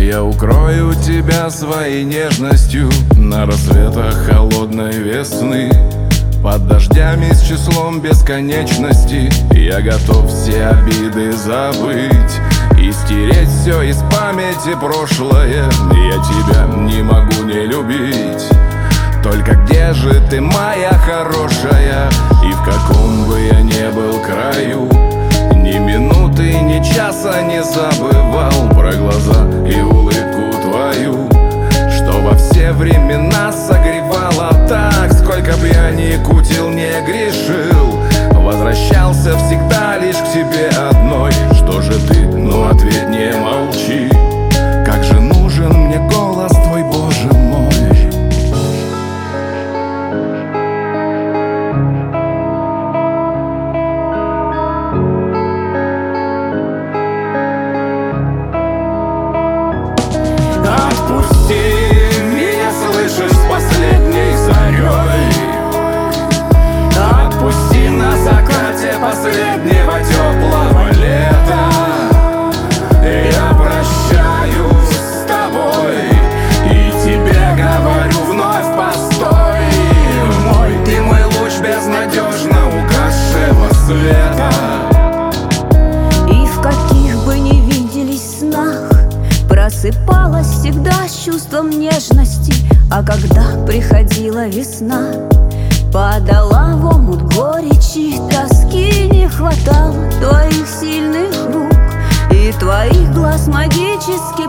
Я укрою тебя своей нежностью на рассветах холодной весны. Под дождями с числом бесконечности я готов все обиды забыть и стереть все из памяти прошлое. Я тебя не могу не любить. Только где же ты, моя хорошая? И в каком бы я ни был краю, ни минуты, ни часа не забывал про глаза и улыбку твою, что во все времена согревала так. Сколько б я ни кутил, не грешил, возвращался всегда лишь к тебе одной. Что же ты, ну ответь, не молчи. Как же нужен мне голос твой, Боже мой. Отпусти меня, слышишь, с последней зарей. Отпусти на закате последнего теплого лета. Я прощаюсь с тобой и тебе говорю вновь: постой. Мой, ты мой луч безнадежно угасшего света. И в каких бы ни виделись снах просыпалась всегда с чувством нежности. А когда приходила весна, падала в омут горечи, тоски не хватало твоих сильных рук и твоих глаз магических.